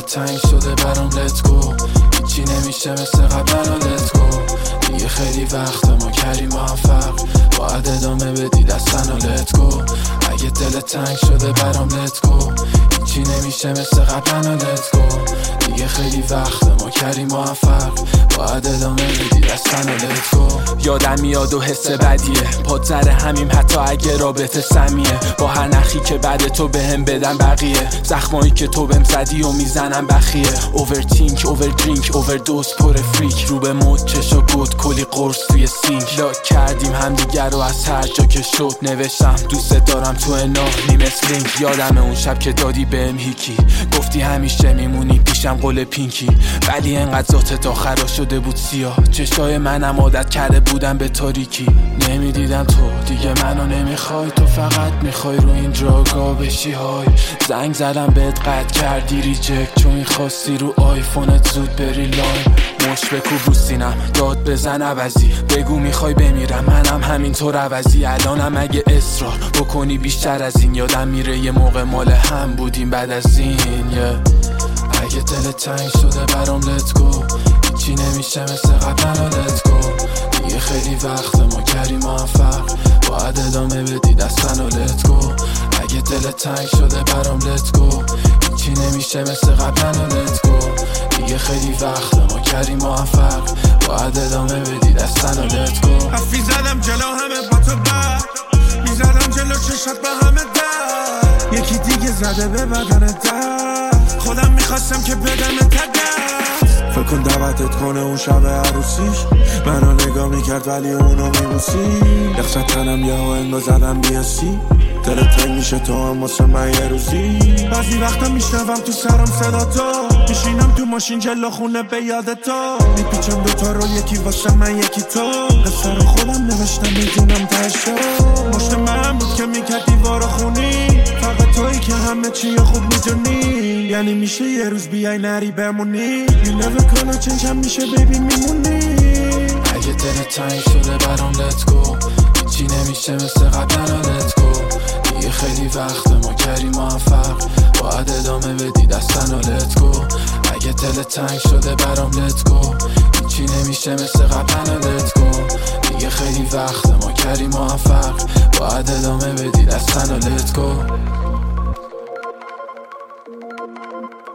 تنگ شده برام let's go. هیچی نمیشه مثل قبلا let's go. دیگه خیلی وقت ما کردیم موفق، باید ادامه بدی دستن و let's go. اگه دل تنگ شده برام let's go. هیچی نمیشه مثل قبلا let's go. دیگه خیلی وقت ما کردیم موفق، باید ادامه بدی دستن و let's go. یادم میاد و حس بدیه، پاد زره همیم حتی اگه رابطه سمیه. با هر نخی که بعد تو بهم بدن بقیه، زخمایی که تو بهم زدی و میزنم بخیه. اوورتینک، اووردرینک، اووردوز، پر فریک، رو به مد چشا گود، کلی قرص توی سینک. لاک کردیم همدیگر رو از هر جا که شد، نوشتم دوست دارم تو ناهی مثل لینک. یادم اون شب که دادی بهم هیکی، گفتی همیشه میمونی پیشم قول پینکی. ولی انقدر ذاتت آخرا شده بود سیاه، چشای منم عادت کرده بودم به تاریکی. نمیدیدم تو دیگه منو نمیخوای، تو فقط میخوای رو این دراگا بشی های. زنگ زدم بهت قطع کردی ریجکت، چون میخواستی رو آیفونت زود بری لاین. مش بکوب رو سینم داد بزن عوضی، بگو میخوای بمیرم منم همینطور عوضی. الانم اگه اصرار بکنی بیشتر از این، یادم میره یه موقع مال هم بودیم بعد از این اگه دل تنگ شده برام let's go. هیچی نمیشه مثل قبلا let's go. دیگه خیلی وقت ما کردیم موفق، باید ادامه بدی دستن و let's go. اگه دل تنگ شده برام let's go. هیچی نمیشه مثل قبلا let's go. دیگه خیلی وقت ما کردیم موفق، باید ادامه بدی دستن و let's go. حرفی زدم جلو همه با تو بر میزدم جلو چشات با همه در، یکی دیگه زده به بدن در، خودم میخواستم که بدم تدست. فکر کن دعوتت کنه اون شب عروسیش، منو نگاه میکرد ولی اونو میبوسی. یخشت تنم یه انگا زدم بیاسی، دلت تنگ میشه تو هم واسه من یه روزی. بعضی وقتا میشنوم تو سرم صدا تو، میشینم تو ماشین جلو خونه به یاد تو. میپیچم دوتا رول، یکی واسه من یکی تو، قصه رو خودم نوشتم میدونم تشو. مشت من بود که میکرد دیوار خونی، فقط تویی که همه چی خوب میدونی. یعنی میشه یه روز بیای نری بمونی، You never gonna change هم میشه بیبی میمونی. اگه دل تنگ شده برام let's go. هیچی نمیشه مثل قبلا let's go. دیگه خیلی وقت ما کردیم موفق، باید ادامه بدی دستن و let's go. اگه دل تنگ شده برام let's go. هیچی نمیشه مثل قبلا let's go. دیگه خیلی وقت ما کردیم موفق، باید ادامه بدی دستن و let's go.